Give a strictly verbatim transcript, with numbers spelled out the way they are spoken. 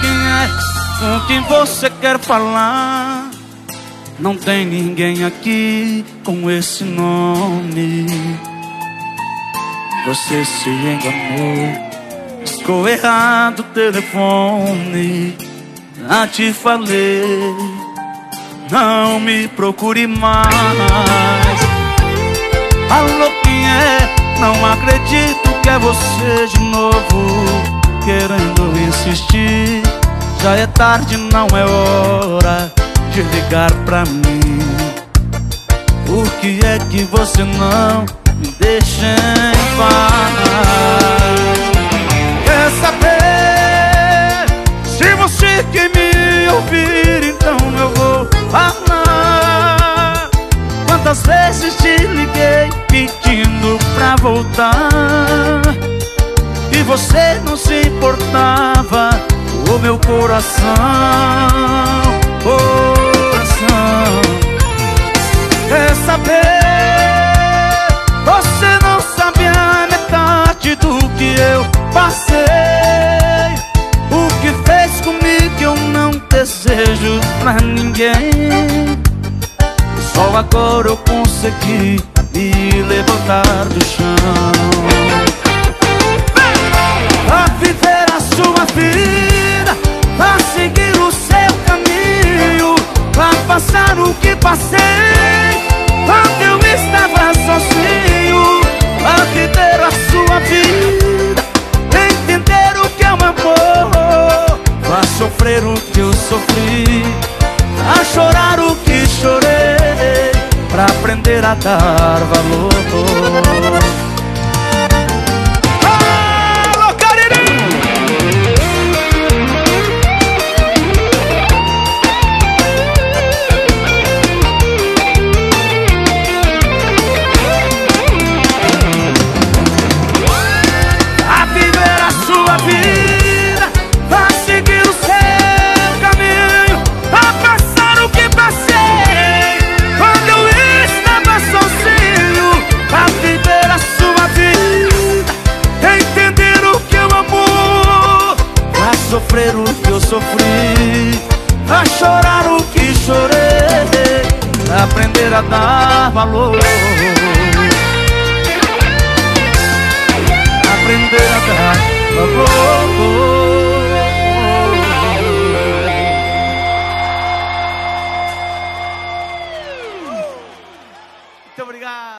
quem é, com quem você quer falar. Não tem ninguém aqui com esse nome. Você se enganou, ficou errado o telefone. Já te falei, não me procure mais. Alô, quem é? Não acredito que é você de novo, querendo insistir. Já é tarde, não é hora de ligar pra mim. Por que é que você não me deixa em paz? Quer saber? Se você quer me ouvir, então eu vou falar. Quantas vezes te liguei pedindo pra voltar e você não se importava. O meu coração, coração. Quer saber? Você não sabe a metade do que eu passei. O que fez comigo eu não desejo pra ninguém. Só agora eu consegui me levantar do chão. Pra viver a sua vida, pra seguir o seu caminho, pra passar o que passei quando eu estava sozinho. Pra viver a sua vida, entender o que é o amor, pra sofrer o que eu sofri, pra chorar o que chorei, pra aprender a dar valor. Sofrer o que eu sofri, a chorar o que chorei, pra aprender a dar valor, aprender a dar valor. Muito obrigado.